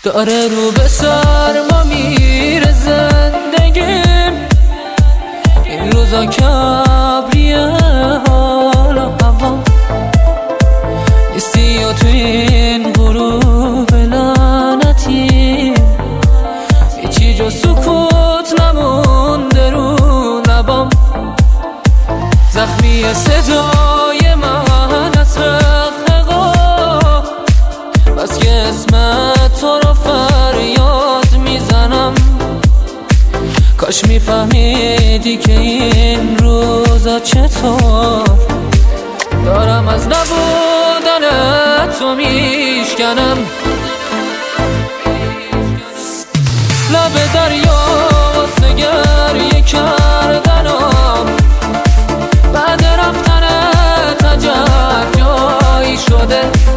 داره رو به سرما میره زندگیم، این روزا کبریه حالا هوا نیستی و تو این غروب لعنتی، هیچی جز سکوت نمونده رو نبام. زخمی صدای من از رققا، بس که اسمت تو رو فریاد میزنم. کاش میفهمیدی که این روزا چطور دارم از نبودن تو میشکنم. لب دریا واسه گریه کردنم، بعد رفتنت عجب جایی شده.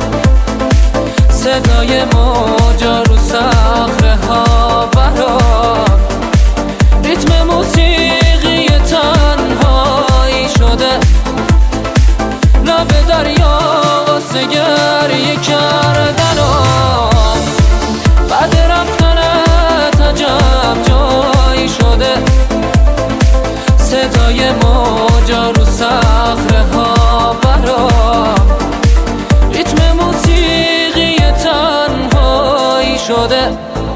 صدای موجا رو صخره ها برام، ریتم موسیقی تنهایی شده. لب دریا واسه گریه کردنم، بعد رفتنت عجب جایی شده. صدای موجا رو صخره ها برام، ریتم موسیقی تنهایی شده.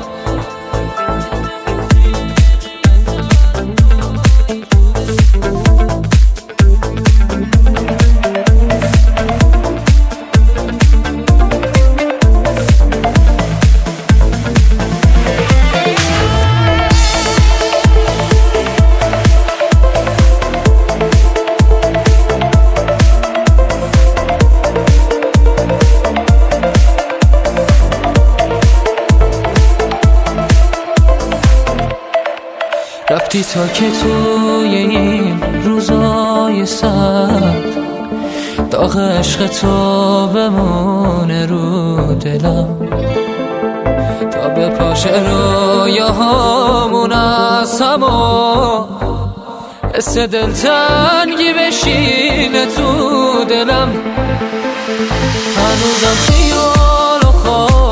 رفتی تا که توی این روزای سرد داغ عشق تو بمونه رو دلم، تا به پاشه رویاهامون از همو حس دلتنگی بشینه تو دلم. هنوزم خیال و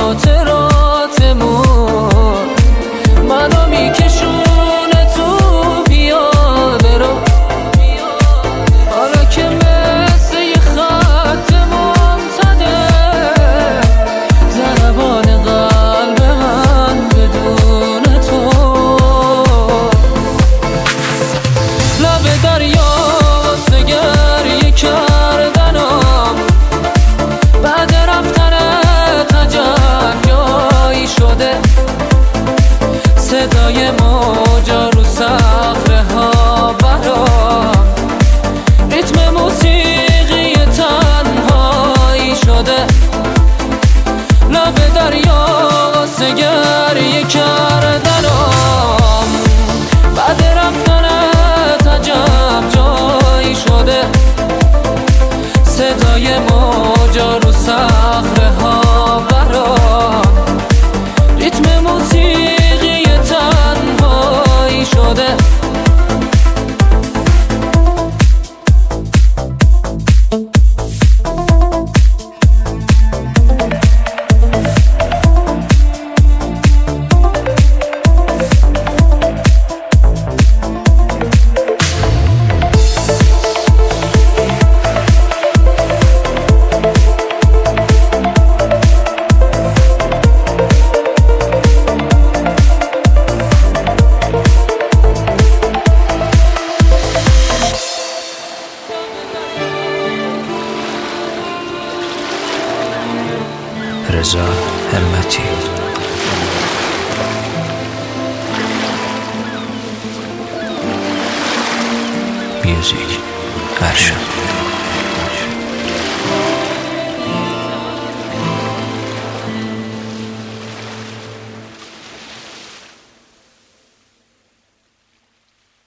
خاطراتمون منو میکشون کردنم. بعد رفتنت عجب جایی شده. صدای موجا رو صخره ها برام، ریتم موسیقی تنهایی شده. لب دریا واسه گریه کردنم، بعد رفتنت عجب جایی شده. صدای موجا رو صخره ها برام، ریتم موسیقی تنهایی شده. رضا همتی. میوزیک ارشد.